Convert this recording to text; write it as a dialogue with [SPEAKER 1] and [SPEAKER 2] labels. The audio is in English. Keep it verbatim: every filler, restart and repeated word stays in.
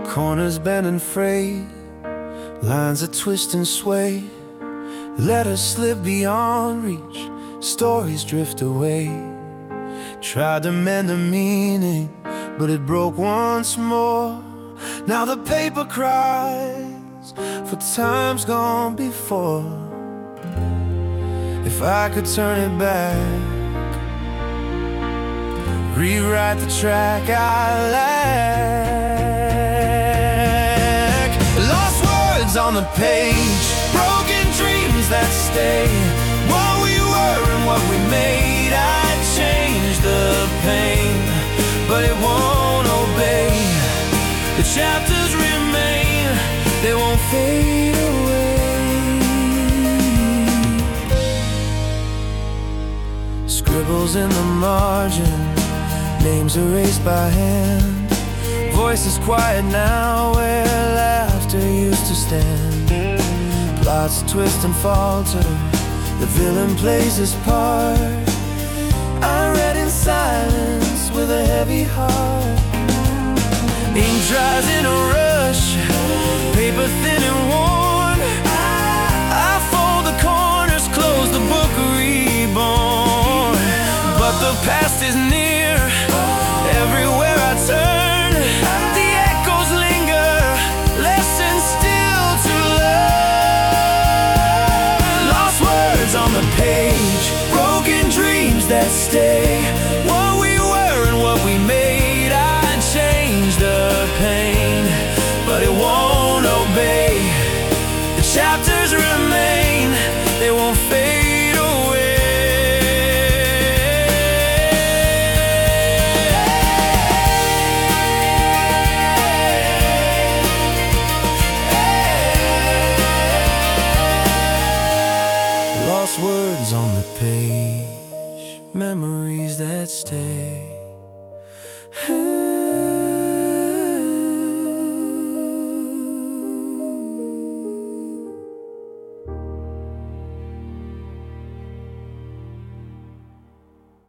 [SPEAKER 1] Corners bend and fray, lines that twist and sway. Letters slip beyond reach, stories drift away. Tried to mend the meaning, but it broke once more. Now the paper cries for times gone before. If I could turn it back, rewrite the track I lack. Lost words on the page, broken dreams that stay. What we were and what we made, I'd change the pain, but it won't obey. The chapters remain, they won't fade away. Scribbles in the margin, names erased by hand. Voices quiet now where laughter used to stand. Plots twist and falter, the villain plays his part. I read in silence with a heavy heart. Ink dries in a rush, paper thin and worn. I fold the corners, close the book reborn. But the past is near, everywhere I turn. The echoes linger, lessons still to learn. Lost words on the page, broken dreams that stay. What we were and what we made, I'd change the pain, but it won't obey. The chapters remain, they won't fade away. Lost words on the page, memories that stay.